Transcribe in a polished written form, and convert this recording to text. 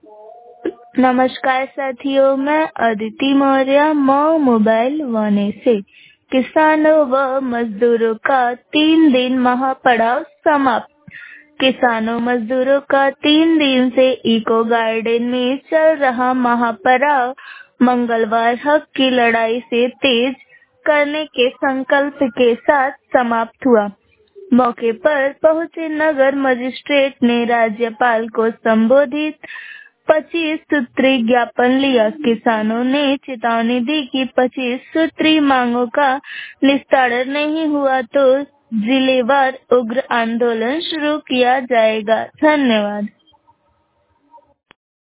नमस्कार साथियों, मैं अदिति मौर्य मऊ मोबाइल वाने से। किसानों व मजदूरों का 3 दिन महापड़ाव समाप्त। किसानों मजदूरों का 3 दिन से इको गार्डन में चल रहा महापड़ाव मंगलवार हक की लड़ाई से तेज करने के संकल्प के साथ समाप्त हुआ। मौके पर पहुंचे नगर मजिस्ट्रेट ने राज्यपाल को संबोधित 25 सूत्री ज्ञापन लिया। किसानों ने चेतावनी दी कि 25 सूत्री मांगों का निस्तारण नहीं हुआ तो जिलेवार उग्र आंदोलन शुरू किया जाएगा। धन्यवाद।